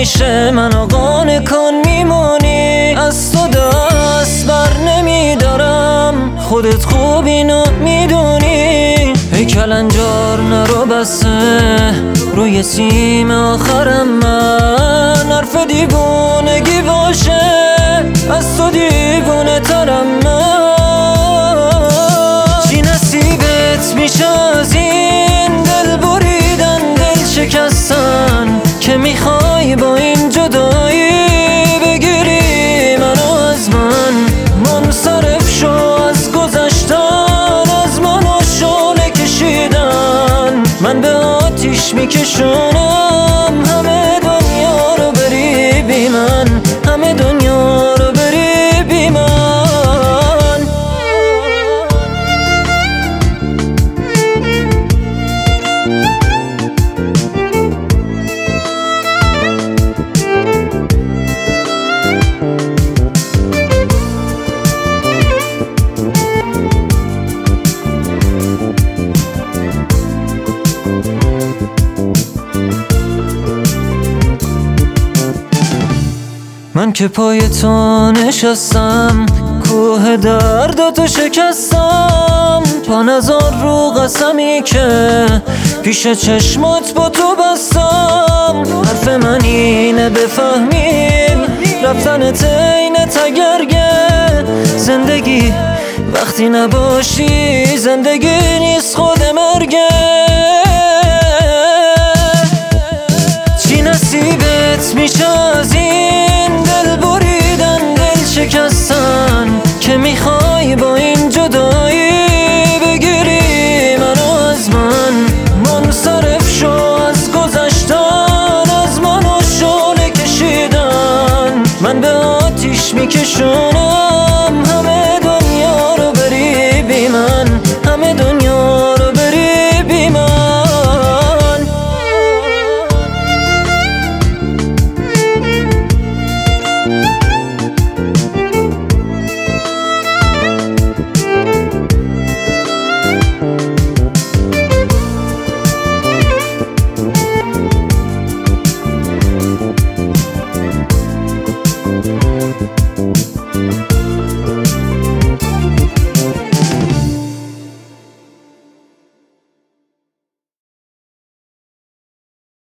همیشه منو قانع کن میمونی، از تو دست بر نمیدارم، خودت خوب اینو میدونی. ای کلنجار نرو بسه روی سیم آخرم، من حرف دیوونگی باشه از تو دیوونه ترم من. چی نصیبت میشه از این دل بریدن، دل شکستن که میخوای با این جدایی بگیری منو از من. منصرف شو از گذشتن، از منو شعله کشیدن، من به آتیش میکشونم همه دنیا رو بری بی من، همه دنیا رو بری بی من. من که پای تو نشستم، کوه درداتو شکستم، پا نزار رو قسمی که پیش چشمات با تو بستم. حرف من اینه بفهمیم رفتنت اینه تگرگه، زندگی وقتی نباشی زندگی نیست خود مرگه. چی نصیبت میشه از این دل بریدن، دل شکستن که میخوای با این جدایی بگیری منو از من. منصرف شو از گذشتن، از منو شعله کشیدن، من به آتیش میکشونم